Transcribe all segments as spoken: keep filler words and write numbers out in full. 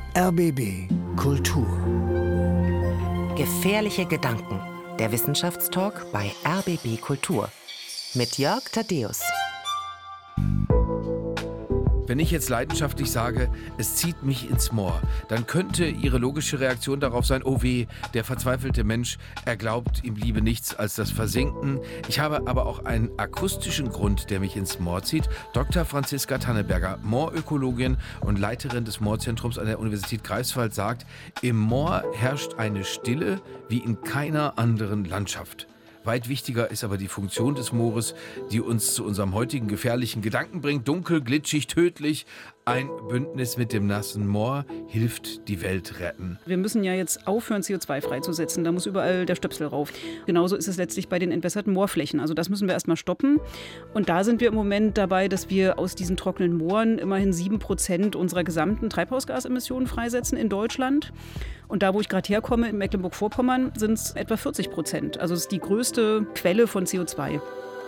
R B B Kultur. Gefährliche Gedanken. Der Wissenschaftstalk bei R B B Kultur. Mit Jörg Thaddeus. Wenn ich jetzt leidenschaftlich sage, es zieht mich ins Moor, dann könnte Ihre logische Reaktion darauf sein, oh weh, der verzweifelte Mensch, er glaubt, ihm bliebe nichts als das Versinken. Ich habe aber auch einen akustischen Grund, der mich ins Moor zieht. Doktor Franziska Tanneberger, Moorökologin und Leiterin des Moorzentrums an der Universität Greifswald, sagt, im Moor herrscht eine Stille wie in keiner anderen Landschaft. Weit wichtiger ist aber die Funktion des Moores, die uns zu unserem heutigen gefährlichen Gedanken bringt. Dunkel, glitschig, tödlich. Ein Bündnis mit dem nassen Moor hilft die Welt retten. Wir müssen ja jetzt aufhören, C O zwei freizusetzen. Da muss überall der Stöpsel rauf. Genauso ist es letztlich bei den entwässerten Moorflächen. Also das müssen wir erstmal stoppen. Und da sind wir im Moment dabei, dass wir aus diesen trockenen Mooren immerhin sieben Prozent unserer gesamten Treibhausgasemissionen freisetzen in Deutschland. Und da, wo ich gerade herkomme, in Mecklenburg-Vorpommern, sind es etwa vierzig Prozent. Also es ist die größte Quelle von C O zwei.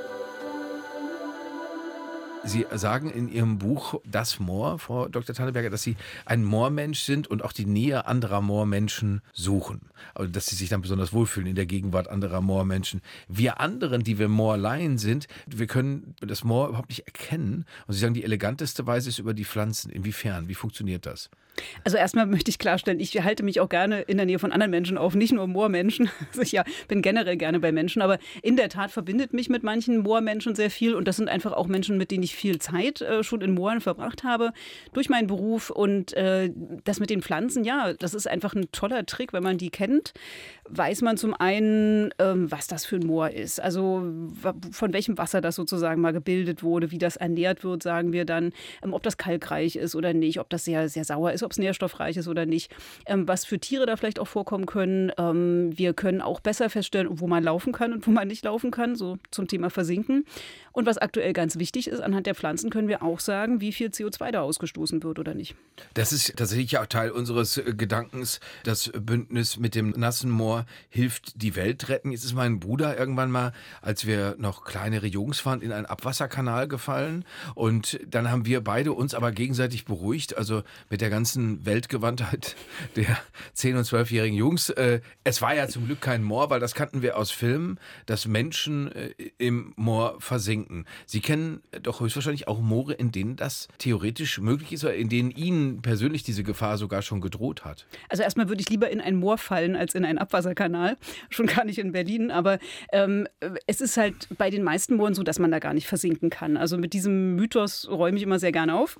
Sie sagen in Ihrem Buch Das Moor, Frau Doktor Tanneberger, dass Sie ein Moormensch sind und auch die Nähe anderer Moormenschen suchen. Also, dass Sie sich dann besonders wohlfühlen in der Gegenwart anderer Moormenschen. Wir anderen, die wir Moorlaien sind, wir können das Moor überhaupt nicht erkennen. Und Sie sagen, die eleganteste Weise ist über die Pflanzen. Inwiefern? Wie funktioniert das? Also erstmal möchte ich klarstellen, ich halte mich auch gerne in der Nähe von anderen Menschen auf, nicht nur Moormenschen. Also ich ja, bin generell gerne bei Menschen, aber in der Tat verbindet mich mit manchen Moormenschen sehr viel und das sind einfach auch Menschen, mit denen ich viel Zeit äh, schon in Mooren verbracht habe durch meinen Beruf und äh, das mit den Pflanzen, ja, das ist einfach ein toller Trick, wenn man die kennt, weiß man zum einen, ähm, was das für ein Moor ist, also von welchem Wasser das sozusagen mal gebildet wurde, wie das ernährt wird, sagen wir dann, ähm, ob das kalkreich ist oder nicht, ob das sehr, sehr sauer ist, ob es nährstoffreich ist oder nicht, ähm, was für Tiere da vielleicht auch vorkommen können. Ähm, wir können auch besser feststellen, wo man laufen kann und wo man nicht laufen kann, so zum Thema Versinken. Und was aktuell ganz wichtig ist, anhand der Pflanzen können wir auch sagen, wie viel C O zwei da ausgestoßen wird oder nicht. Das ist tatsächlich auch Teil unseres Gedankens. Das Bündnis mit dem nassen Moor hilft die Welt retten. Jetzt ist mein Bruder irgendwann mal, als wir noch kleinere Jungs waren, in einen Abwasserkanal gefallen. Und dann haben wir beide uns aber gegenseitig beruhigt, also mit der ganzen Weltgewandtheit der zehn- und zwölfjährigen Jungs. Äh, es war ja zum Glück kein Moor, weil das kannten wir aus Filmen, dass Menschen äh, im Moor versinken. Sie kennen doch höchstwahrscheinlich auch Moore, in denen das theoretisch möglich ist oder in denen Ihnen persönlich diese Gefahr sogar schon gedroht hat. Also erstmal würde ich lieber in ein Moor fallen als in einen Abwasserkanal. Schon gar nicht in Berlin, aber ähm, es ist halt bei den meisten Mooren so, dass man da gar nicht versinken kann. Also mit diesem Mythos räume ich immer sehr gerne auf.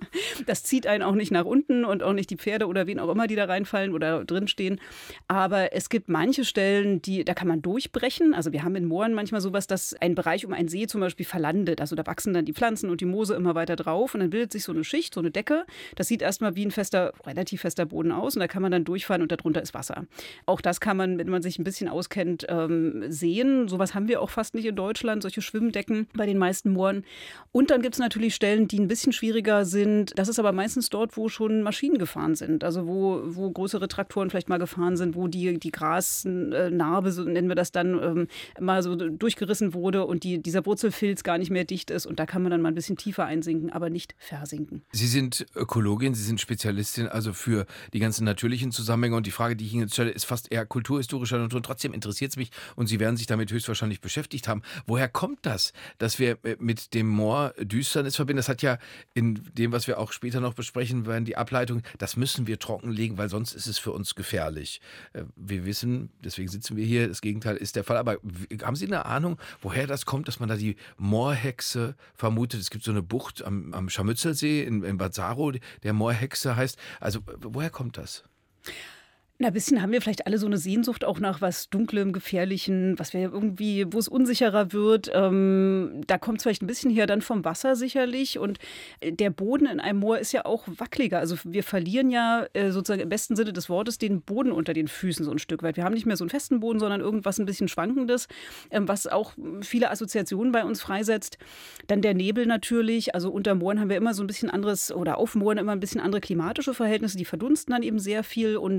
Das zieht einen auch nicht nach unten und auch nicht die Pferde oder wen auch immer, die da reinfallen oder drinstehen. Aber es gibt manche Stellen, die, da kann man durchbrechen. Also wir haben in Mooren manchmal sowas, dass ein Bereich um einen See zum Beispiel verlandet. Also da wachsen dann die Pflanzen und die Moose immer weiter drauf und dann bildet sich so eine Schicht, so eine Decke. Das sieht erstmal wie ein fester, relativ fester Boden aus und da kann man dann durchfahren und darunter ist Wasser. Auch das kann man, wenn man sich ein bisschen auskennt, ähm, sehen. Sowas haben wir auch fast nicht in Deutschland, solche Schwimmdecken bei den meisten Mooren. Und dann gibt es natürlich Stellen, die ein bisschen schwieriger sind. Das ist aber meistens dort, wo schon Maschinen gefahren sind. Also wo, wo größere Traktoren vielleicht mal gefahren sind, wo die, die Grasnarbe, so nennen wir das dann, ähm, mal so durchgerissen wurde und die, dieser Wurzelfilz gar nicht mehr dicht ist. Und da kann man dann mal ein bisschen tiefer einsinken, aber nicht versinken. Sie sind Ökologin, Sie sind Spezialistin also für die ganzen natürlichen Zusammenhänge. Und die Frage, die ich Ihnen jetzt stelle, ist fast eher kulturhistorischer Natur. Und trotzdem interessiert es mich und Sie werden sich damit höchstwahrscheinlich beschäftigt haben. Woher kommt das, dass wir mit dem Moor Düsternis verbinden? Das hat ja in dem, was wir auch später noch besprechen werden, die Ableitung, das müssen wir trockenlegen, weil sonst ist es für uns gefährlich. Wir wissen, deswegen sitzen wir hier, das Gegenteil ist der Fall. Aber haben Sie eine Ahnung, woher das kommt, dass man da die Moorhexe vermutet? Es gibt so eine Bucht am, am Scharmützelsee in, in Bad Saro, der Moorhexe heißt. Also woher kommt das? Na, ein bisschen haben wir vielleicht alle so eine Sehnsucht auch nach was Dunklem, Gefährlichen, was wir irgendwie, wo es unsicherer wird. Ähm, da kommt es vielleicht ein bisschen her dann vom Wasser sicherlich. Und der Boden in einem Moor ist ja auch wackeliger. Also wir verlieren ja äh, sozusagen im besten Sinne des Wortes den Boden unter den Füßen so ein Stück weit. Wir haben nicht mehr so einen festen Boden, sondern irgendwas ein bisschen Schwankendes, ähm, was auch viele Assoziationen bei uns freisetzt. Dann der Nebel natürlich. Also unter Mooren haben wir immer so ein bisschen anderes, oder auf Mooren immer ein bisschen andere klimatische Verhältnisse. Die verdunsten dann eben sehr viel und äh, da haben wir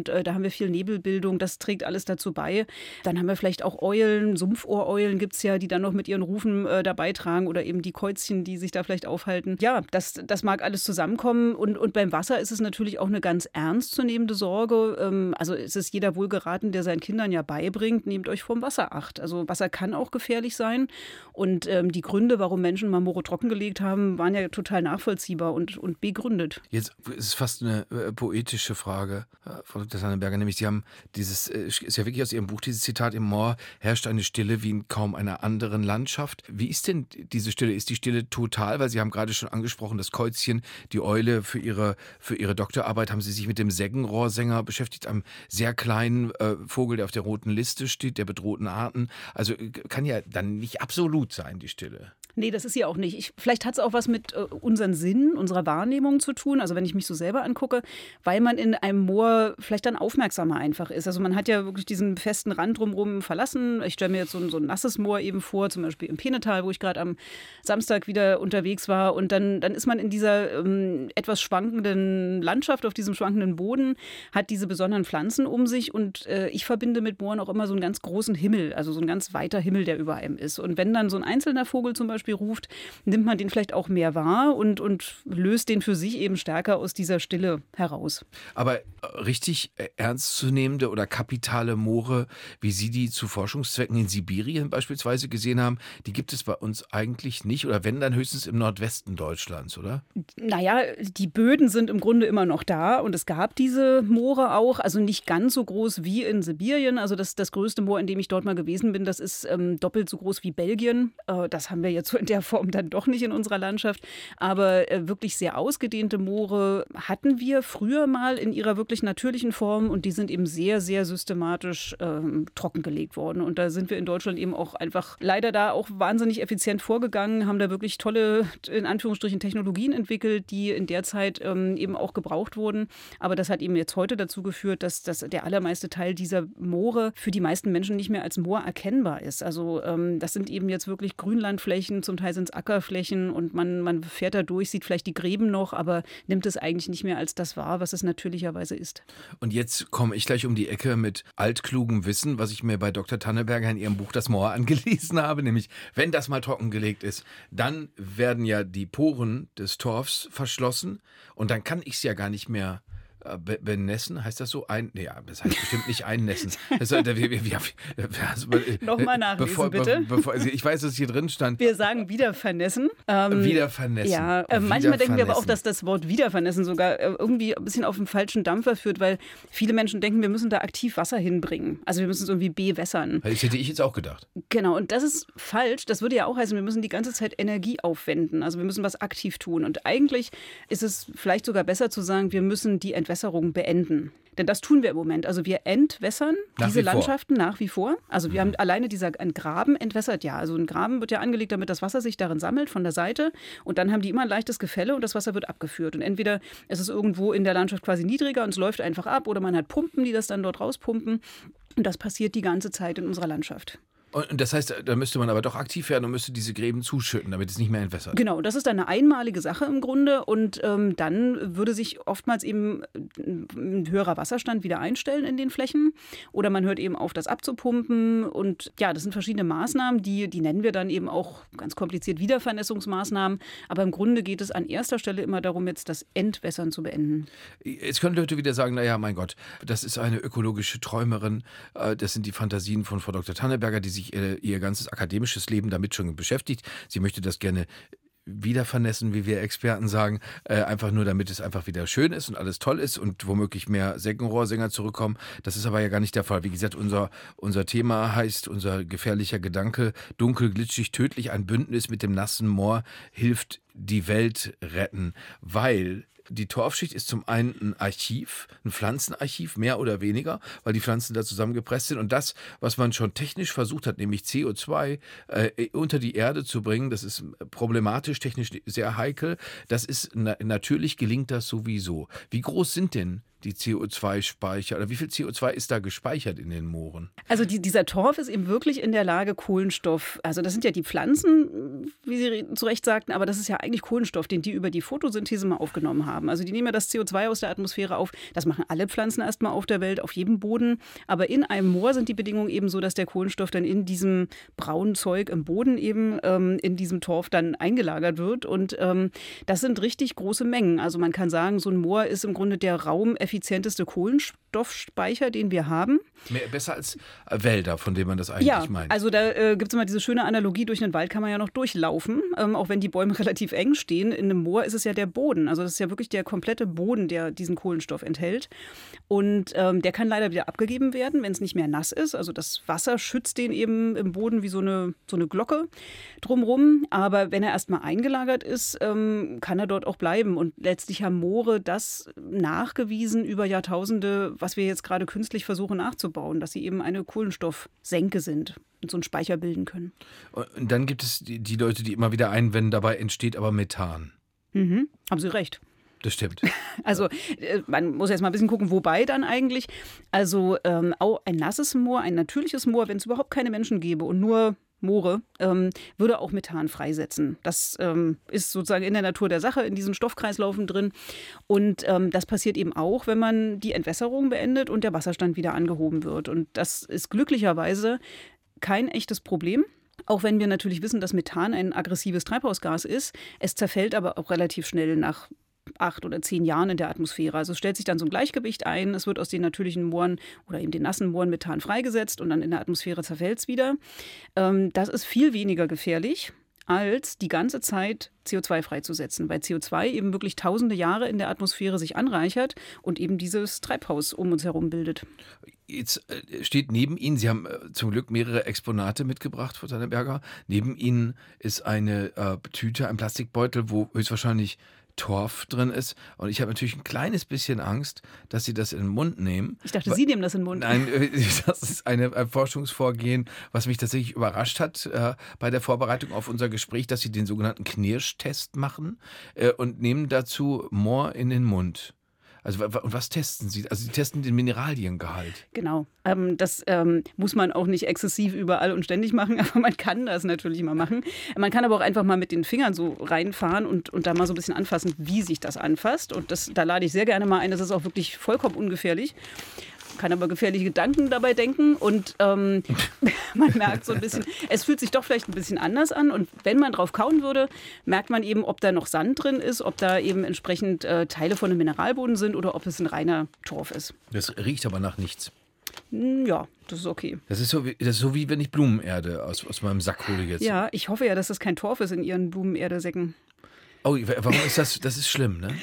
wir viel Nebelbildung, das trägt alles dazu bei. Dann haben wir vielleicht auch Eulen, Sumpfohreulen gibt es ja, die dann noch mit ihren Rufen äh, dabei tragen oder eben die Käuzchen, die sich da vielleicht aufhalten. Ja, das, das mag alles zusammenkommen und, und beim Wasser ist es natürlich auch eine ganz ernstzunehmende Sorge. Ähm, also es ist jeder wohl geraten, der seinen Kindern ja beibringt, nehmt euch vorm Wasser Acht. Also Wasser kann auch gefährlich sein und ähm, die Gründe, warum Menschen mal Moore trockengelegt haben, waren ja total nachvollziehbar und, und begründet. Jetzt ist es fast eine äh, poetische Frage, äh, Frau Doktor Tannenberger, nämlich Sie haben dieses, äh, ist ja wirklich aus Ihrem Buch, dieses Zitat: Im Moor herrscht eine Stille wie in kaum einer anderen Landschaft. Wie ist denn diese Stille? Ist die Stille total? Weil Sie haben gerade schon angesprochen, das Käuzchen, die Eule, für Ihre, für Ihre Doktorarbeit haben Sie sich mit dem Seggenrohrsänger beschäftigt, einem sehr kleinen äh, Vogel, der auf der roten Liste steht, der bedrohten Arten. Also äh, kann ja dann nicht absolut sein, die Stille. Nee, das ist ja auch nicht. Ich, vielleicht hat es auch was mit äh, unseren Sinnen, unserer Wahrnehmung zu tun. Also wenn ich mich so selber angucke, weil man in einem Moor vielleicht dann aufmerksamer einfach ist. Also man hat ja wirklich diesen festen Rand drumherum verlassen. Ich stelle mir jetzt so ein, so ein nasses Moor eben vor, zum Beispiel im Peenetal, wo ich gerade am Samstag wieder unterwegs war. Und dann, dann ist man in dieser ähm, etwas schwankenden Landschaft, auf diesem schwankenden Boden, hat diese besonderen Pflanzen um sich. Und äh, ich verbinde mit Mooren auch immer so einen ganz großen Himmel, also so ein ganz weiter Himmel, der über einem ist. Und wenn dann so ein einzelner Vogel zum Beispiel ruft, nimmt man den vielleicht auch mehr wahr und, und löst den für sich eben stärker aus dieser Stille heraus. Aber richtig ernstzunehmende oder kapitale Moore, wie Sie die zu Forschungszwecken in Sibirien beispielsweise gesehen haben, die gibt es bei uns eigentlich nicht oder wenn, dann höchstens im Nordwesten Deutschlands, oder? Naja, die Böden sind im Grunde immer noch da und es gab diese Moore auch, also nicht ganz so groß wie in Sibirien. Also das, das größte Moor, in dem ich dort mal gewesen bin, das ist ähm, doppelt so groß wie Belgien. Äh, das haben wir jetzt so in der Form dann doch nicht in unserer Landschaft. Aber äh, wirklich sehr ausgedehnte Moore hatten wir früher mal in ihrer wirklich natürlichen Form und die sind eben sehr, sehr systematisch ähm, trockengelegt worden. Und da sind wir in Deutschland eben auch einfach leider da auch wahnsinnig effizient vorgegangen, haben da wirklich tolle, in Anführungsstrichen, Technologien entwickelt, die in der Zeit ähm, eben auch gebraucht wurden. Aber das hat eben jetzt heute dazu geführt, dass, dass der allermeiste Teil dieser Moore für die meisten Menschen nicht mehr als Moor erkennbar ist. Also ähm, das sind eben jetzt wirklich Grünlandflächen, zum Teil sind es Ackerflächen und man, man fährt da durch, sieht vielleicht die Gräben noch, aber nimmt es eigentlich nicht mehr als das wahr, was es natürlicherweise ist. Und jetzt komme ich gleich um die Ecke mit altklugem Wissen, was ich mir bei Doktor Tannenberger in ihrem Buch Das Moor angelesen habe, nämlich wenn das mal trockengelegt ist, dann werden ja die Poren des Torfs verschlossen und dann kann ich es ja gar nicht mehr Be- benässen, heißt das so? Ein, nee, ja, das heißt bestimmt nicht einnässen. Das, äh, wir, wir, wir, also, äh, Nochmal nachlesen, bevor, bitte. Be- bevor, also ich weiß, dass hier drin stand. Wir sagen wieder vernässen. Ähm, wieder vernässen. Ja, äh, manchmal wieder denken wir aber auch, vernässen. dass das Wort wieder vernässen sogar äh, irgendwie ein bisschen auf den falschen Dampfer führt, weil viele Menschen denken, wir müssen da aktiv Wasser hinbringen. Also wir müssen es irgendwie bewässern. Das hätte ich jetzt auch gedacht. Genau, und das ist falsch. Das würde ja auch heißen, wir müssen die ganze Zeit Energie aufwenden. Also wir müssen was aktiv tun. Und eigentlich ist es vielleicht sogar besser zu sagen, wir müssen die Entwässerung beenden. Denn das tun wir im Moment. Also wir entwässern Nach diese wie vor. Landschaften nach wie vor. Also wir haben alleine dieser ein Graben entwässert, ja. Also ein Graben wird ja angelegt, damit das Wasser sich darin sammelt von der Seite. Und dann haben die immer ein leichtes Gefälle und das Wasser wird abgeführt. Und entweder es ist irgendwo in der Landschaft quasi niedriger und es läuft einfach ab oder man hat Pumpen, die das dann dort rauspumpen. Und das passiert die ganze Zeit in unserer Landschaft. Und das heißt, da müsste man aber doch aktiv werden und müsste diese Gräben zuschütten, damit es nicht mehr entwässert. Genau, das ist dann eine einmalige Sache im Grunde und ähm, dann würde sich oftmals eben ein höherer Wasserstand wieder einstellen in den Flächen oder man hört eben auf, das abzupumpen und ja, das sind verschiedene Maßnahmen, die, die nennen wir dann eben auch ganz kompliziert Wiedervernässungsmaßnahmen, aber im Grunde geht es an erster Stelle immer darum, jetzt das Entwässern zu beenden. Jetzt können Leute wieder sagen, naja, mein Gott, das ist eine ökologische Träumerin, das sind die Fantasien von Frau Doktor Tannenberger, die sich ihr, ihr ganzes akademisches Leben damit schon beschäftigt. Sie möchte das gerne wieder vernässen, wie wir Experten sagen, äh, einfach nur, damit es einfach wieder schön ist und alles toll ist und womöglich mehr Seggenrohrsänger zurückkommen. Das ist aber ja gar nicht der Fall. Wie gesagt, unser, unser Thema heißt, unser gefährlicher Gedanke, dunkel, glitschig, tödlich, ein Bündnis mit dem nassen Moor hilft die Welt retten, weil die Torfschicht ist zum einen ein Archiv, ein Pflanzenarchiv, mehr oder weniger, weil die Pflanzen da zusammengepresst sind. Und das, was man schon technisch versucht hat, nämlich C O zwei äh, unter die Erde zu bringen, das ist problematisch, technisch sehr heikel. Das ist na- natürlich gelingt das sowieso. Wie groß sind denn die C O zwei Speicher, oder wie viel C O zwei ist da gespeichert in den Mooren? Also die, dieser Torf ist eben wirklich in der Lage, Kohlenstoff, also das sind ja die Pflanzen, wie Sie zu Recht sagten, aber das ist ja eigentlich Kohlenstoff, den die über die Photosynthese mal aufgenommen haben. Also die nehmen ja das C O zwei aus der Atmosphäre auf, das machen alle Pflanzen erstmal auf der Welt, auf jedem Boden, aber in einem Moor sind die Bedingungen eben so, dass der Kohlenstoff dann in diesem braunen Zeug im Boden eben ähm, in diesem Torf dann eingelagert wird und ähm, das sind richtig große Mengen. Also man kann sagen, so ein Moor ist im Grunde der raumeffizienteste Kohlenstoffspeicher, den wir haben. Mehr, besser als Wälder, von denen man das eigentlich ja, meint. Also da äh, gibt es immer diese schöne Analogie, durch einen Wald kann man ja noch durchlaufen, ähm, auch wenn die Bäume relativ eng stehen. In einem Moor ist es ja der Boden, also das ist ja wirklich der komplette Boden, der diesen Kohlenstoff enthält. Und ähm, der kann leider wieder abgegeben werden, wenn es nicht mehr nass ist. Also das Wasser schützt den eben im Boden wie so eine, so eine Glocke drumrum. Aber wenn er erstmal eingelagert ist, ähm, kann er dort auch bleiben. Und letztlich haben Moore das nachgewiesen über Jahrtausende, was wir jetzt gerade künstlich versuchen nachzubauen, dass sie eben eine Kohlenstoffsenke sind und so einen Speicher bilden können. Und dann gibt es die, die Leute, die immer wieder einwenden, dabei entsteht aber Methan. Mhm, haben Sie recht. Das stimmt. Also äh, man muss jetzt mal ein bisschen gucken, wobei dann eigentlich. Also ähm, auch ein nasses Moor, ein natürliches Moor, wenn es überhaupt keine Menschen gäbe und nur Moore, ähm, würde auch Methan freisetzen. Das ähm, ist sozusagen in der Natur der Sache, in diesen Stoffkreislaufen drin. Und ähm, das passiert eben auch, wenn man die Entwässerung beendet und der Wasserstand wieder angehoben wird. Und das ist glücklicherweise kein echtes Problem. Auch wenn wir natürlich wissen, dass Methan ein aggressives Treibhausgas ist. Es zerfällt aber auch relativ schnell nach acht oder zehn Jahren in der Atmosphäre. Also es stellt sich dann so ein Gleichgewicht ein. Es wird aus den natürlichen Mooren oder eben den nassen Mooren Methan freigesetzt und dann in der Atmosphäre zerfällt es wieder. Ähm, das ist viel weniger gefährlich, als die ganze Zeit C O zwei freizusetzen, weil C O zwei eben wirklich tausende Jahre in der Atmosphäre sich anreichert und eben dieses Treibhaus um uns herum bildet. Jetzt steht neben Ihnen, Sie haben zum Glück mehrere Exponate mitgebracht, Frau Tannenberger. Neben Ihnen ist eine äh, Tüte, ein Plastikbeutel, wo höchstwahrscheinlich Torf drin ist. Und ich habe natürlich ein kleines bisschen Angst, dass Sie das in den Mund nehmen. Ich dachte, Sie nehmen das in den Mund. Nein, das ist eine, ein Forschungsvorgehen, was mich tatsächlich überrascht hat äh, bei der Vorbereitung auf unser Gespräch, dass Sie den sogenannten Knirsch-Test machen äh, und nehmen dazu Moor in den Mund. Also und was testen Sie? Also Sie testen den Mineraliengehalt. Genau. Ähm, das ähm, muss man auch nicht exzessiv überall und ständig machen, aber man kann das natürlich mal machen. Man kann aber auch einfach mal mit den Fingern so reinfahren und, und da mal so ein bisschen anfassen, wie sich das anfasst. Und das, da lade ich sehr gerne mal ein. Das ist auch wirklich vollkommen ungefährlich. Kann aber gefährliche Gedanken dabei denken und ähm, man merkt so ein bisschen, es fühlt sich doch vielleicht ein bisschen anders an und wenn man drauf kauen würde, merkt man eben, ob da noch Sand drin ist, ob da eben entsprechend äh, Teile von einem Mineralboden sind oder ob es ein reiner Torf ist. Das riecht aber nach nichts. Ja, das ist okay. Das ist so wie, das ist so wie wenn ich Blumenerde aus, aus meinem Sack hole jetzt. Ja, ich hoffe ja, dass das kein Torf ist in Ihren Blumenerdesäcken. Oh, warum ist das, das ist schlimm, ne?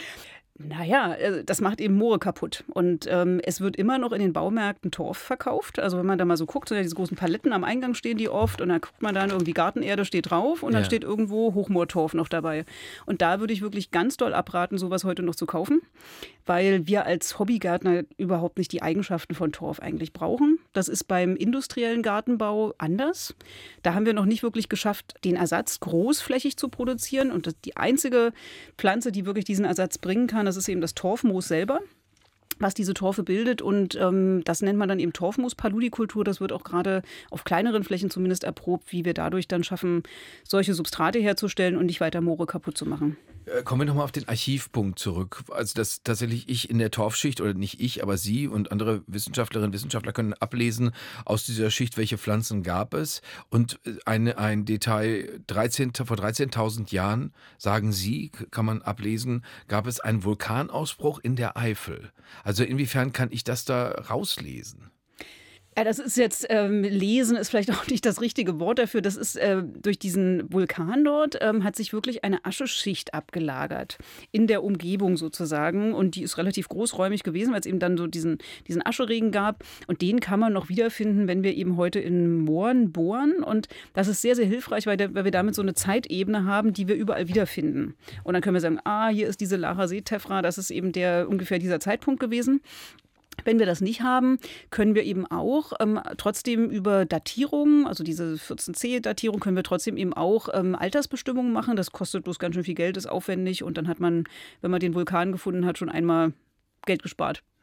Naja, das macht eben Moore kaputt. Und ähm, es wird immer noch in den Baumärkten Torf verkauft. Also wenn man da mal so guckt, so diese großen Paletten am Eingang stehen die oft und dann guckt man dann irgendwie Gartenerde steht drauf und dann ja. steht irgendwo Hochmoortorf noch dabei. Und da würde ich wirklich ganz doll abraten, sowas heute noch zu kaufen, weil wir als Hobbygärtner überhaupt nicht die Eigenschaften von Torf eigentlich brauchen. Das ist beim industriellen Gartenbau anders. Da haben wir noch nicht wirklich geschafft, den Ersatz großflächig zu produzieren. Und das, die einzige Pflanze, die wirklich diesen Ersatz bringen kann, das ist eben das Torfmoos selber, was diese Torfe bildet. Und ähm, das nennt man dann eben Torfmoos-Paludikultur. Das wird auch gerade auf kleineren Flächen zumindest erprobt, wie wir dadurch dann schaffen, solche Substrate herzustellen und nicht weiter Moore kaputt zu machen. Kommen wir nochmal auf den Archivpunkt zurück. Also dass tatsächlich ich in der Torfschicht, oder nicht ich, aber Sie und andere Wissenschaftlerinnen und Wissenschaftler können ablesen aus dieser Schicht, welche Pflanzen gab es. Und eine, ein Detail, dreizehn, vor dreizehntausend Jahren, sagen Sie, kann man ablesen, gab es einen Vulkanausbruch in der Eifel. Also inwiefern kann ich das da rauslesen? Ja, das ist jetzt, ähm, lesen ist vielleicht auch nicht das richtige Wort dafür. Das ist, äh, durch diesen Vulkan dort ähm, hat sich wirklich eine Ascheschicht abgelagert in der Umgebung sozusagen. Und die ist relativ großräumig gewesen, weil es eben dann so diesen, diesen Ascheregen gab. Und den kann man noch wiederfinden, wenn wir eben heute in Mooren bohren. Und das ist sehr, sehr hilfreich, weil, der, weil wir damit so eine Zeitebene haben, die wir überall wiederfinden. Und dann können wir sagen, ah, hier ist diese Lacher See-Tephra, das ist eben der ungefähr dieser Zeitpunkt gewesen. Wenn wir das nicht haben, können wir eben auch ähm, trotzdem über Datierung, also diese vierzehn C-Datierung, können wir trotzdem eben auch ähm, Altersbestimmungen machen. Das kostet bloß ganz schön viel Geld, ist aufwendig und dann hat man, wenn man den Vulkan gefunden hat, schon einmal Geld gespart.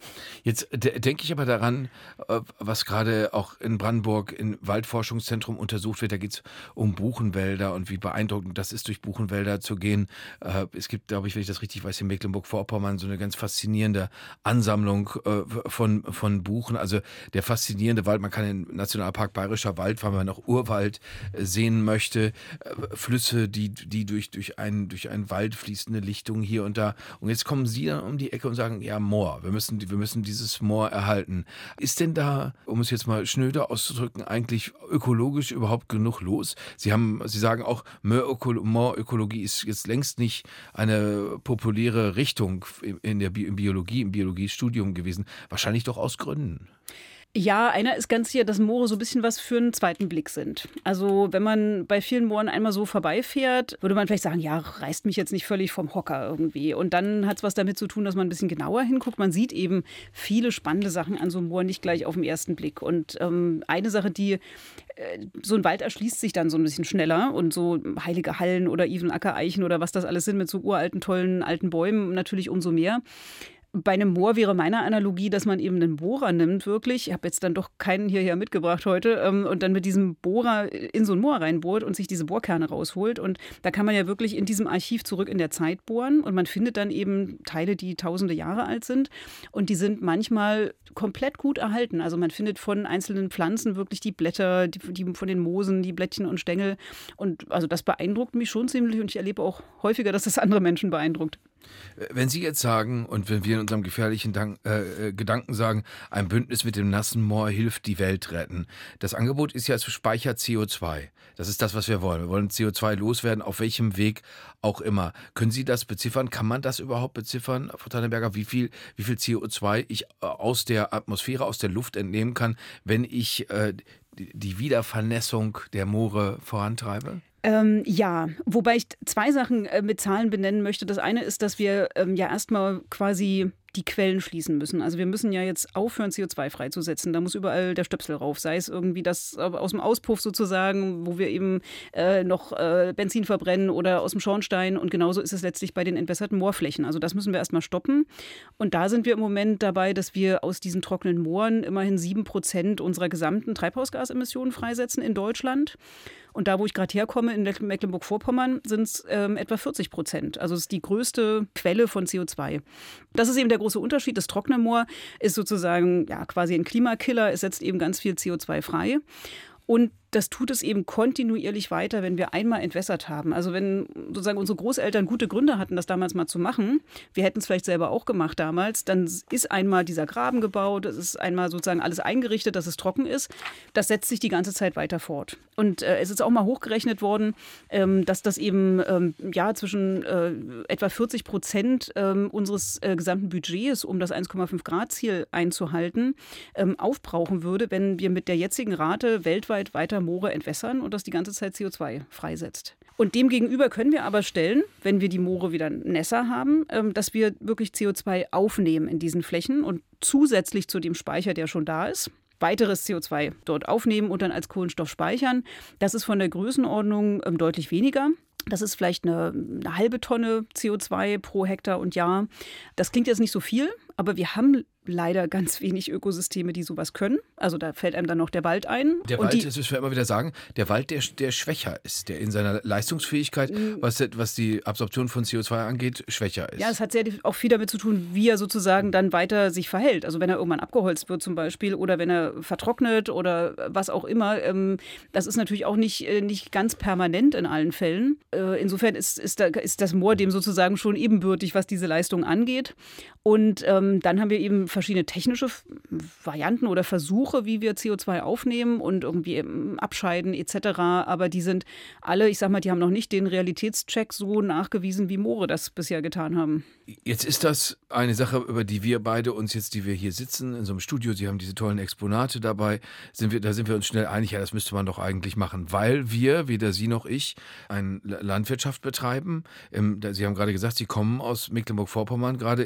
Jetzt de- denke ich aber daran, äh, was gerade auch in Brandenburg im Waldforschungszentrum untersucht wird. Da geht es um Buchenwälder und wie beeindruckend das ist, durch Buchenwälder zu gehen. Äh, es gibt, glaube ich, wenn ich das richtig weiß, in Mecklenburg-Vorpommern so eine ganz faszinierende Ansammlung äh, von, von Buchen. Also der faszinierende Wald. Man kann im Nationalpark Bayerischer Wald, weil man noch Urwald äh, sehen möchte, äh, Flüsse, die, die durch, durch, ein, durch einen Wald fließende Lichtungen hier und da. Und jetzt kommen Sie dann um die Ecke und sagen, ja, Moor, wir müssen, wir müssen dieses Moor erhalten. Ist denn da, um es jetzt mal schnöder auszudrücken, eigentlich ökologisch überhaupt genug los? Sie haben, Sie sagen auch, Moorökologie ist jetzt längst nicht eine populäre Richtung in der Bi- in Biologie, im Biologiestudium gewesen. Wahrscheinlich doch aus Gründen. Ja, einer ist ganz sicher, dass Moore so ein bisschen was für einen zweiten Blick sind. Also wenn man bei vielen Mooren einmal so vorbeifährt, würde man vielleicht sagen, ja, reißt mich jetzt nicht völlig vom Hocker irgendwie. Und dann hat es was damit zu tun, dass man ein bisschen genauer hinguckt. Man sieht eben viele spannende Sachen an so einem Moor nicht gleich auf den ersten Blick. Und ähm, eine Sache, die, äh, so ein Wald erschließt sich dann so ein bisschen schneller. Und so heilige Hallen oder Ivenacker-Eichen oder was das alles sind mit so uralten, tollen, alten Bäumen natürlich umso mehr. Bei einem Moor wäre meine Analogie, dass man eben einen Bohrer nimmt, wirklich. Ich habe jetzt dann doch keinen hierher mitgebracht heute. Ähm, und dann mit diesem Bohrer in so ein Moor reinbohrt und sich diese Bohrkerne rausholt. Und da kann man ja wirklich in diesem Archiv zurück in der Zeit bohren. Und man findet dann eben Teile, die tausende Jahre alt sind. Und die sind manchmal komplett gut erhalten. Also man findet von einzelnen Pflanzen wirklich die Blätter, die, die von den Moosen, die Blättchen und Stängel. Und also das beeindruckt mich schon ziemlich. Und ich erlebe auch häufiger, dass das andere Menschen beeindruckt. Wenn Sie jetzt sagen, und wenn wir in unserem gefährlichen Dank, äh, Gedanken sagen, ein Bündnis mit dem nassen Moor hilft die Welt retten. Das Angebot ist ja, es speichert C O zwei. Das ist das, was wir wollen. Wir wollen C O zwei loswerden, auf welchem Weg auch immer. Können Sie das beziffern? Kann man das überhaupt beziffern, Frau Tannenberger, wie viel, wie viel C O zwei ich aus der Atmosphäre, aus der Luft entnehmen kann, wenn ich äh, die, die Wiedervernässung der Moore vorantreibe? Ähm, ja, wobei ich zwei Sachen äh, mit Zahlen benennen möchte. Das eine ist, dass wir ähm, ja erstmal quasi die Quellen schließen müssen. Also wir müssen ja jetzt aufhören, C O zwei freizusetzen. Da muss überall der Stöpsel rauf. Sei es irgendwie das aus dem Auspuff sozusagen, wo wir eben äh, noch äh, Benzin verbrennen oder aus dem Schornstein. Und genauso ist es letztlich bei den entwässerten Moorflächen. Also das müssen wir erstmal stoppen. Und da sind wir im Moment dabei, dass wir aus diesen trockenen Mooren immerhin sieben Prozent unserer gesamten Treibhausgasemissionen freisetzen in Deutschland. Und da, wo ich gerade herkomme, in Mecklenburg-Vorpommern, sind es ähm, etwa vierzig Prozent. Also es ist die größte Quelle von C O zwei. Das ist eben der große Unterschied. Das trockene Moor ist sozusagen ja, quasi ein Klimakiller. Es setzt eben ganz viel C O zwei frei. Und das tut es eben kontinuierlich weiter, wenn wir einmal entwässert haben. Also wenn sozusagen unsere Großeltern gute Gründe hatten, das damals mal zu machen, wir hätten es vielleicht selber auch gemacht damals, dann ist einmal dieser Graben gebaut, es ist einmal sozusagen alles eingerichtet, dass es trocken ist. Das setzt sich die ganze Zeit weiter fort. Und äh, es ist auch mal hochgerechnet worden, ähm, dass das eben ähm, ja, zwischen äh, etwa vierzig Prozent ähm, unseres äh, gesamten Budgets, um das eins Komma fünf Grad Ziel einzuhalten, ähm, aufbrauchen würde, wenn wir mit der jetzigen Rate weltweit weiter Moore entwässern und das die ganze Zeit C O zwei freisetzt. Und demgegenüber können wir aber stellen, wenn wir die Moore wieder nässer haben, dass wir wirklich C O zwei aufnehmen in diesen Flächen und zusätzlich zu dem Speicher, der schon da ist, weiteres C O zwei dort aufnehmen und dann als Kohlenstoff speichern. Das ist von der Größenordnung deutlich weniger. Das ist vielleicht eine, eine halbe Tonne C O zwei pro Hektar und Jahr. Das klingt jetzt nicht so viel, aber wir haben leider ganz wenig Ökosysteme, die sowas können. Also da fällt einem dann noch der Wald ein. Der und Wald, die, das müssen wir immer wieder sagen, der Wald, der, der schwächer ist, der in seiner Leistungsfähigkeit, was, was die Absorption von C O zwei angeht, schwächer ist. Ja, es hat sehr auch viel damit zu tun, wie er sozusagen dann weiter sich verhält. Also wenn er irgendwann abgeholzt wird zum Beispiel oder wenn er vertrocknet oder was auch immer. Ähm, das ist natürlich auch nicht, äh, nicht ganz permanent in allen Fällen. Äh, insofern ist, ist, da, ist das Moor dem sozusagen schon ebenbürtig, was diese Leistung angeht. Und ähm, dann haben wir eben verschiedene technische Varianten oder Versuche, wie wir C O zwei aufnehmen und irgendwie abscheiden et cetera. Aber die sind alle, ich sag mal, die haben noch nicht den Realitätscheck so nachgewiesen, wie Moore das bisher getan haben. Jetzt ist das eine Sache, über die wir beide uns jetzt, die wir hier sitzen in so einem Studio, Sie haben diese tollen Exponate dabei, sind wir, da sind wir uns schnell einig, ja, das müsste man doch eigentlich machen, weil wir, weder Sie noch ich, eine Landwirtschaft betreiben. Im, Sie haben gerade gesagt, Sie kommen aus Mecklenburg-Vorpommern, gerade im Nord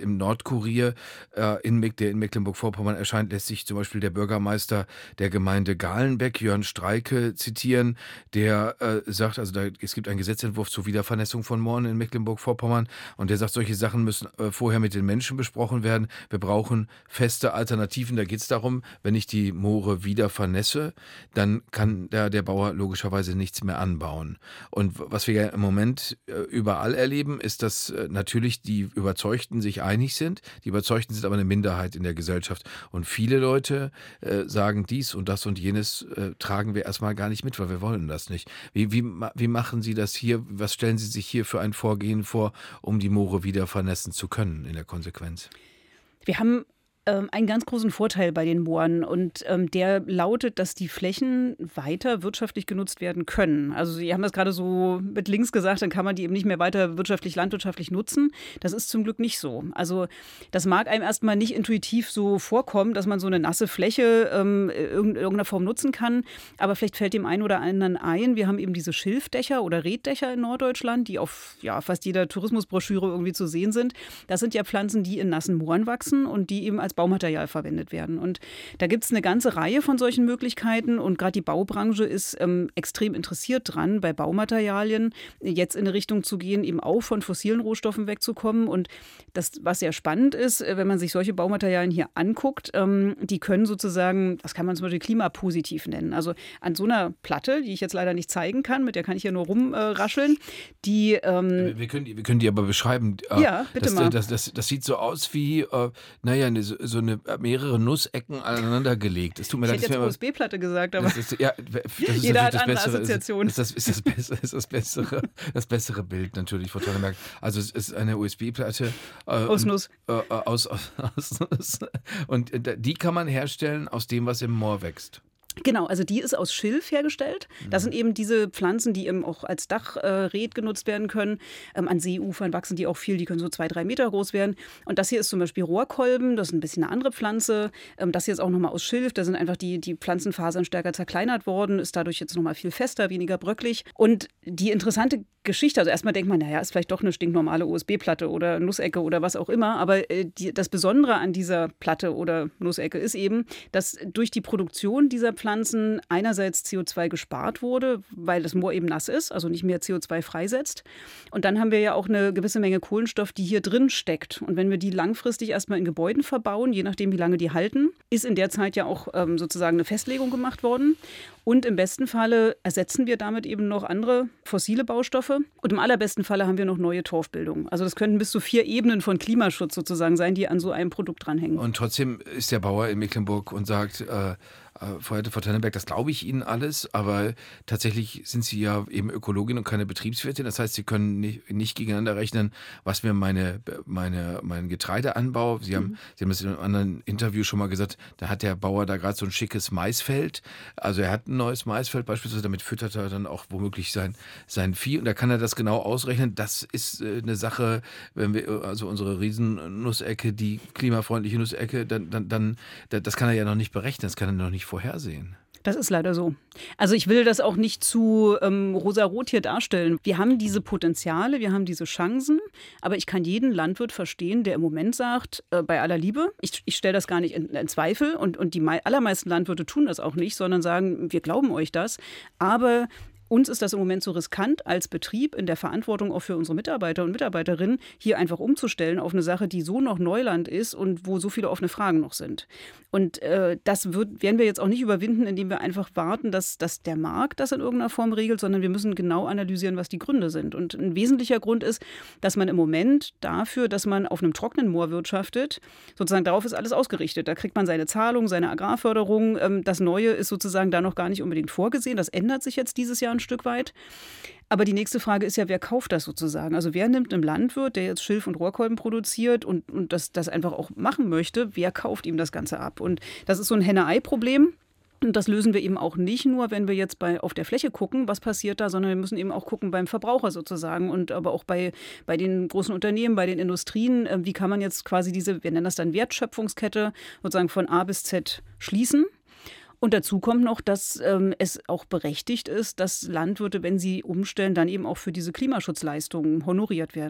Stadtkurier, äh, in, Meck- der in Mecklenburg-Vorpommern erscheint, lässt sich zum Beispiel der Bürgermeister der Gemeinde Galenbeck, Jörn Streike, zitieren, der äh, sagt, also da, es gibt einen Gesetzentwurf zur Wiedervernässung von Mooren in Mecklenburg-Vorpommern und der sagt, solche Sachen müssen äh, vorher mit den Menschen besprochen werden. Wir brauchen feste Alternativen. Da geht es darum, wenn ich die Moore wieder vernässe, dann kann der, der Bauer logischerweise nichts mehr anbauen. Und was wir ja im Moment äh, überall erleben, ist, dass äh, natürlich die Überzeugten sich einig sind. Die Überzeugten sind aber eine Minderheit in der Gesellschaft. Und viele Leute äh, sagen, dies und das und jenes äh, tragen wir erstmal gar nicht mit, weil wir wollen das nicht. Wie, wie, wie machen Sie das hier? Was stellen Sie sich hier für ein Vorgehen vor, um die Moore wieder vernässen zu können in der Konsequenz? Wir haben ähm, einen ganz großen Vorteil bei den Mooren und ähm, der lautet, dass die Flächen weiter wirtschaftlich genutzt werden können. Also Sie haben das gerade so mit links gesagt, dann kann man die eben nicht mehr weiter wirtschaftlich, landwirtschaftlich nutzen. Das ist zum Glück nicht so. Also das mag einem erstmal nicht intuitiv so vorkommen, dass man so eine nasse Fläche ähm, in irgendeiner Form nutzen kann, aber vielleicht fällt dem einen oder anderen ein, wir haben eben diese Schilfdächer oder Reetdächer in Norddeutschland, die auf ja, fast jeder Tourismusbroschüre irgendwie zu sehen sind. Das sind ja Pflanzen, die in nassen Mooren wachsen und die eben als Baumaterial verwendet werden. Und da gibt es eine ganze Reihe von solchen Möglichkeiten und gerade die Baubranche ist ähm, extrem interessiert dran, bei Baumaterialien jetzt in eine Richtung zu gehen, eben auch von fossilen Rohstoffen wegzukommen. Und das, was sehr spannend ist, wenn man sich solche Baumaterialien hier anguckt, ähm, die können sozusagen, das kann man zum Beispiel klimapositiv nennen. Also an so einer Platte, die ich jetzt leider nicht zeigen kann, mit der kann ich ja nur rumrascheln, äh, die... Ähm, wir, können die wir können die aber beschreiben. Ja, bitte das, mal. Das, das, das, das sieht so aus wie, äh, naja, eine, so so eine mehrere Nussecken aneinander gelegt. Es tut mir ich leid, hätte jetzt U S B-Platte gesagt, aber das ist, ja, das ist jeder hat das andere bessere, Assoziationen. Ist, ist, das, ist, das bessere, ist das bessere, das bessere Bild natürlich, Frau Thallenberg. Also es ist eine U S B-Platte äh, aus Nuss. Und, äh, aus, aus, aus Nuss. Und äh, die kann man herstellen aus dem, was im Moor wächst. Genau, also die ist aus Schilf hergestellt. Das sind eben diese Pflanzen, die eben auch als Dachreet genutzt werden können. Ähm, an Seeufern wachsen die auch viel, die können so zwei, drei Meter groß werden. Und das hier ist zum Beispiel Rohrkolben, das ist ein bisschen eine andere Pflanze. Ähm, das hier ist auch nochmal aus Schilf, da sind einfach die, die Pflanzenfasern stärker zerkleinert worden, ist dadurch jetzt nochmal viel fester, weniger bröcklig. Und die interessante Geschichte, also erstmal denkt man, naja, ist vielleicht doch eine stinknormale U S B-Platte oder Nussecke oder was auch immer. Aber äh, die, das Besondere an dieser Platte oder Nussecke ist eben, dass durch die Produktion dieser Pflanzen Pflanzen einerseits C O zwei gespart wurde, weil das Moor eben nass ist, also nicht mehr C O zwei freisetzt. Und dann haben wir ja auch eine gewisse Menge Kohlenstoff, die hier drin steckt. Und wenn wir die langfristig erstmal in Gebäuden verbauen, je nachdem, wie lange die halten, ist in der Zeit ja auch ähm, sozusagen eine Festlegung gemacht worden. Und im besten Falle ersetzen wir damit eben noch andere fossile Baustoffe. Und im allerbesten Falle haben wir noch neue Torfbildungen. Also das könnten bis zu vier Ebenen von Klimaschutz sozusagen sein, die an so einem Produkt dranhängen. Und trotzdem ist der Bauer in Mecklenburg und sagt, äh, Frau Thallenberg, das glaube ich Ihnen alles, aber tatsächlich sind Sie ja eben Ökologin und keine Betriebswirtin. Das heißt, Sie können nicht, nicht gegeneinander rechnen, was mir meine, meine, mein Getreideanbau, Sie haben, mhm. Sie haben das in einem anderen Interview schon mal gesagt, da hat der Bauer da gerade so ein schickes Maisfeld. Also er hat ein neues Maisfeld beispielsweise, damit füttert er dann auch womöglich sein, sein Vieh und da kann er das genau ausrechnen. Das ist eine Sache, wenn wir, also unsere Riesennussecke, die klimafreundliche Nussecke, dann, dann, dann, das kann er ja noch nicht berechnen, das kann er noch nicht vorhersehen. Das ist leider so. Also ich will das auch nicht zu ähm, rosarot hier darstellen. Wir haben diese Potenziale, wir haben diese Chancen, aber ich kann jeden Landwirt verstehen, der im Moment sagt, äh, bei aller Liebe, ich, ich stelle das gar nicht in, in Zweifel und, und die mei- allermeisten Landwirte tun das auch nicht, sondern sagen, wir glauben euch das, aber uns ist das im Moment so riskant, als Betrieb in der Verantwortung auch für unsere Mitarbeiter und Mitarbeiterinnen hier einfach umzustellen auf eine Sache, die so noch Neuland ist und wo so viele offene Fragen noch sind. Und äh, das wird, werden wir jetzt auch nicht überwinden, indem wir einfach warten, dass, dass der Markt das in irgendeiner Form regelt, sondern wir müssen genau analysieren, was die Gründe sind. Und ein wesentlicher Grund ist, dass man im Moment dafür, dass man auf einem trockenen Moor wirtschaftet, sozusagen darauf ist alles ausgerichtet. Da kriegt man seine Zahlung, seine Agrarförderung. Ähm, das Neue ist sozusagen da noch gar nicht unbedingt vorgesehen. Das ändert sich jetzt dieses Jahr ein Stück weit. Aber die nächste Frage ist ja, wer kauft das sozusagen? Also wer nimmt einem Landwirt, der jetzt Schilf- und Rohrkolben produziert und, und das, das einfach auch machen möchte, wer kauft ihm das Ganze ab? Und das ist so ein Henne-Ei-Problem. Und das lösen wir eben auch nicht nur, wenn wir jetzt bei, auf der Fläche gucken, was passiert da, sondern wir müssen eben auch gucken beim Verbraucher sozusagen und aber auch bei, bei den großen Unternehmen, bei den Industrien. Wie kann man jetzt quasi diese, wir nennen das dann Wertschöpfungskette, sozusagen von A bis Z schließen? Und dazu kommt noch, dass ähm, es auch berechtigt ist, dass Landwirte, wenn sie umstellen, dann eben auch für diese Klimaschutzleistungen honoriert werden.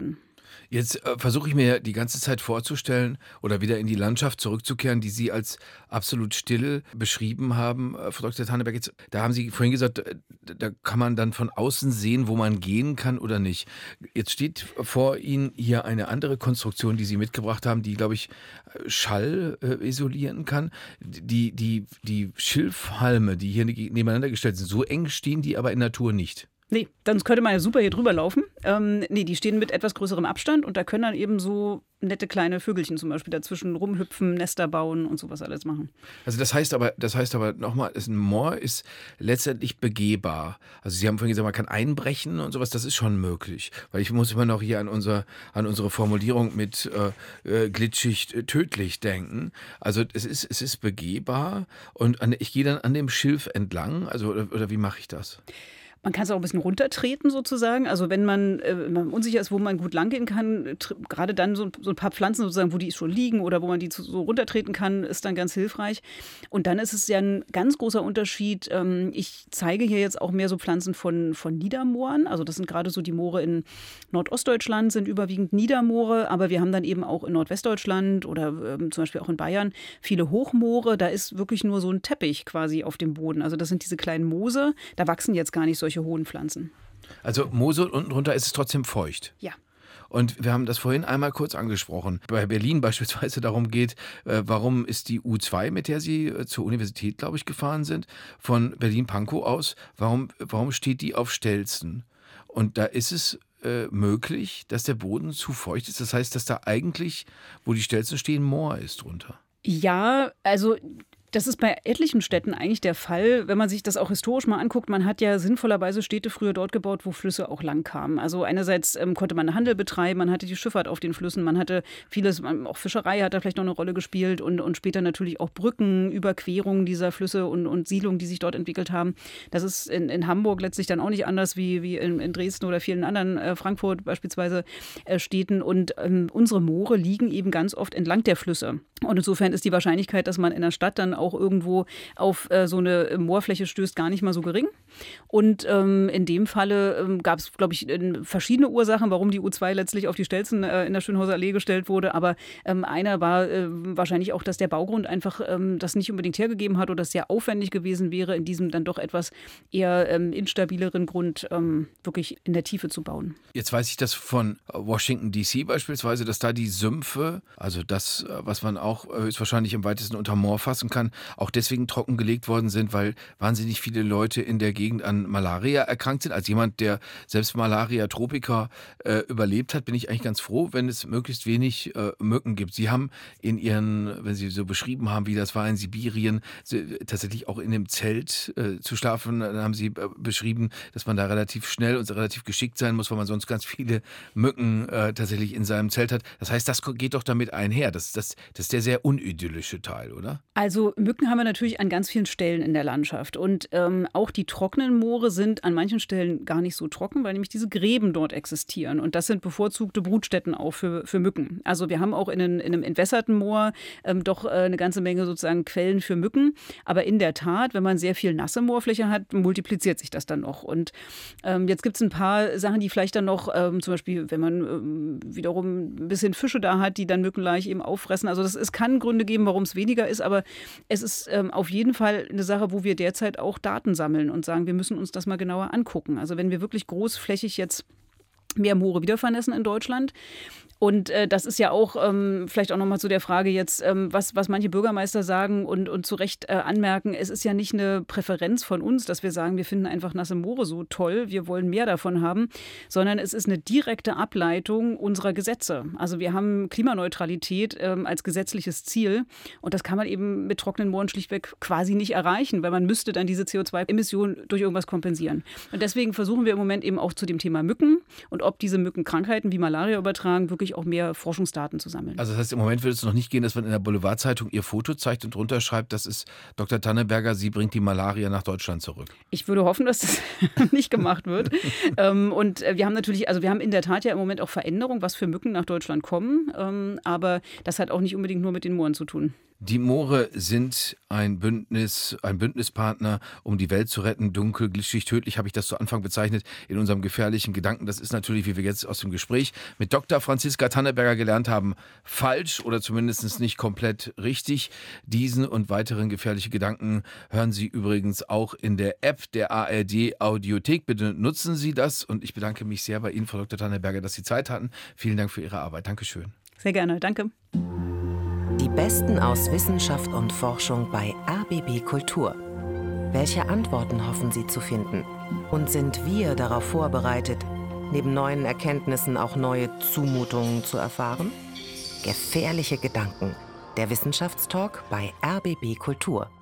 Jetzt äh, versuche ich mir die ganze Zeit vorzustellen oder wieder in die Landschaft zurückzukehren, die Sie als absolut still beschrieben haben, äh, Frau Doktor Tanneberg. Jetzt, da haben Sie vorhin gesagt, äh, da kann man dann von außen sehen, wo man gehen kann oder nicht. Jetzt steht vor Ihnen hier eine andere Konstruktion, die Sie mitgebracht haben, die, glaube ich, Schall äh, isolieren kann. Die, die, die Schilfhalme, die hier nebeneinander gestellt sind, so eng stehen die aber in Natur nicht. Nee, dann könnte man ja super hier drüber laufen. Ähm, nee, die stehen mit etwas größerem Abstand und da können dann eben so nette kleine Vögelchen zum Beispiel dazwischen rumhüpfen, Nester bauen und sowas alles machen. Also das heißt aber, das heißt aber nochmal, ein Moor ist letztendlich begehbar. Also Sie haben vorhin gesagt, man kann einbrechen und sowas, das ist schon möglich. Weil ich muss immer noch hier an, unser, an unsere Formulierung mit äh, äh, glitschig, äh, tödlich denken. Also es ist, es ist begehbar und an, ich gehe dann an dem Schilf entlang, also oder, oder wie mache ich das? Man kann es auch ein bisschen runtertreten sozusagen. Also wenn man, äh, wenn man unsicher ist, wo man gut langgehen kann, tr- gerade dann so, so ein paar Pflanzen sozusagen, wo die schon liegen oder wo man die zu, so runtertreten kann, ist dann ganz hilfreich. Und dann ist es ja ein ganz großer Unterschied. Ähm, ich zeige hier jetzt auch mehr so Pflanzen von, von Niedermooren. Also das sind gerade so die Moore in Nordostdeutschland, sind überwiegend Niedermoore. Aber wir haben dann eben auch in Nordwestdeutschland oder ähm, zum Beispiel auch in Bayern viele Hochmoore. Da ist wirklich nur so ein Teppich quasi auf dem Boden. Also das sind diese kleinen Moose. Da wachsen jetzt gar nicht solche hohen Pflanzen. Also Moose unten drunter ist es trotzdem feucht. Ja. Und wir haben das vorhin einmal kurz angesprochen. Bei Berlin beispielsweise darum geht, äh, warum ist die U zwei, mit der Sie äh, zur Universität, glaube ich, gefahren sind, von Berlin-Pankow aus, warum, warum steht die auf Stelzen? Und da ist es äh, möglich, dass der Boden zu feucht ist. Das heißt, dass da eigentlich, wo die Stelzen stehen, Moor ist drunter. Ja, also das ist bei etlichen Städten eigentlich der Fall, wenn man sich das auch historisch mal anguckt. Man hat ja sinnvollerweise Städte früher dort gebaut, wo Flüsse auch lang kamen. Also einerseits ähm, konnte man Handel betreiben, man hatte die Schifffahrt auf den Flüssen, man hatte vieles, auch Fischerei hat da vielleicht noch eine Rolle gespielt und, und später natürlich auch Brücken, Überquerungen dieser Flüsse und, und Siedlungen, die sich dort entwickelt haben. Das ist in, in Hamburg letztlich dann auch nicht anders wie, wie in, in Dresden oder vielen anderen, äh, Frankfurt beispielsweise, äh, Städten. Und ähm, unsere Moore liegen eben ganz oft entlang der Flüsse. Und insofern ist die Wahrscheinlichkeit, dass man in der Stadt dann auch irgendwo auf äh, so eine Moorfläche stößt, gar nicht mal so gering. Und ähm, in dem Falle ähm, gab es, glaube ich, äh, verschiedene Ursachen, warum die U zwei letztlich auf die Stelzen äh, in der Schönhauser Allee gestellt wurde. Aber ähm, einer war äh, wahrscheinlich auch, dass der Baugrund einfach ähm, das nicht unbedingt hergegeben hat oder es sehr aufwendig gewesen wäre, in diesem dann doch etwas eher ähm, instabileren Grund ähm, wirklich in der Tiefe zu bauen. Jetzt weiß ich das von Washington D C beispielsweise, dass da die Sümpfe, also das, was man auch höchstwahrscheinlich im weitesten unter Moor fassen kann, auch deswegen trockengelegt worden sind, weil wahnsinnig viele Leute in der Gegend an Malaria erkrankt sind. Als jemand, der selbst Malaria Tropica äh, überlebt hat, bin ich eigentlich ganz froh, wenn es möglichst wenig äh, Mücken gibt. Sie haben in Ihren, wenn Sie so beschrieben haben, wie das war in Sibirien, sie, tatsächlich auch in dem Zelt äh, zu schlafen. Dann haben Sie äh, beschrieben, dass man da relativ schnell und relativ geschickt sein muss, weil man sonst ganz viele Mücken äh, tatsächlich in seinem Zelt hat. Das heißt, das geht doch damit einher. Das, das, das ist der sehr unidyllische Teil, oder? Also Mücken haben wir natürlich an ganz vielen Stellen in der Landschaft. Und ähm, auch die trockenen Moore sind an manchen Stellen gar nicht so trocken, weil nämlich diese Gräben dort existieren. Und das sind bevorzugte Brutstätten auch für, für Mücken. Also wir haben auch in, einen, in einem entwässerten Moor ähm, doch äh, eine ganze Menge sozusagen Quellen für Mücken. Aber in der Tat, wenn man sehr viel nasse Moorfläche hat, multipliziert sich das dann noch. Und ähm, jetzt gibt es ein paar Sachen, die vielleicht dann noch, ähm, zum Beispiel, wenn man ähm, wiederum ein bisschen Fische da hat, die dann Mückenlaich eben auffressen. Also das, es kann Gründe geben, warum es weniger ist, aber es ist ähm, auf jeden Fall eine Sache, wo wir derzeit auch Daten sammeln und sagen, wir müssen uns das mal genauer angucken. Also wenn wir wirklich großflächig jetzt mehr Moore wiedervernässen in Deutschland. Und äh, das ist ja auch ähm, vielleicht auch nochmal zu der Frage jetzt, ähm, was, was manche Bürgermeister sagen und, und zu Recht äh, anmerken, es ist ja nicht eine Präferenz von uns, dass wir sagen, wir finden einfach nasse Moore so toll, wir wollen mehr davon haben, sondern es ist eine direkte Ableitung unserer Gesetze. Also wir haben Klimaneutralität ähm, als gesetzliches Ziel und das kann man eben mit trockenen Mooren schlichtweg quasi nicht erreichen, weil man müsste dann diese C O zwei Emissionen durch irgendwas kompensieren. Und deswegen versuchen wir im Moment eben auch zu dem Thema Mücken und ob diese Mücken Krankheiten wie Malaria übertragen, wirklich auch mehr Forschungsdaten zu sammeln. Also das heißt, im Moment würde es noch nicht gehen, dass man in der Boulevardzeitung ihr Foto zeigt und drunter schreibt, das ist Doktor Tanneberger, sie bringt die Malaria nach Deutschland zurück. Ich würde hoffen, dass das nicht gemacht wird. ähm, und wir haben natürlich, also wir haben in der Tat ja im Moment auch Veränderungen, was für Mücken nach Deutschland kommen. Ähm, aber das hat auch nicht unbedingt nur mit den Mooren zu tun. Die Moore sind ein Bündnis, ein Bündnispartner, um die Welt zu retten. Dunkel, glitschig, tödlich habe ich das zu Anfang bezeichnet in unserem gefährlichen Gedanken. Das ist natürlich, wie wir jetzt aus dem Gespräch mit Doktor Franziska Tanneberger gelernt haben, falsch oder zumindest nicht komplett richtig. Diesen und weiteren gefährliche Gedanken hören Sie übrigens auch in der App der A R D Audiothek. Bitte nutzen Sie das und ich bedanke mich sehr bei Ihnen, Frau Doktor Tanneberger, dass Sie Zeit hatten. Vielen Dank für Ihre Arbeit. Dankeschön. Sehr gerne, danke. Die Besten aus Wissenschaft und Forschung bei R B B Kultur. Welche Antworten hoffen Sie zu finden? Und sind wir darauf vorbereitet, neben neuen Erkenntnissen auch neue Zumutungen zu erfahren? Gefährliche Gedanken. Der Wissenschaftstalk bei R B B Kultur.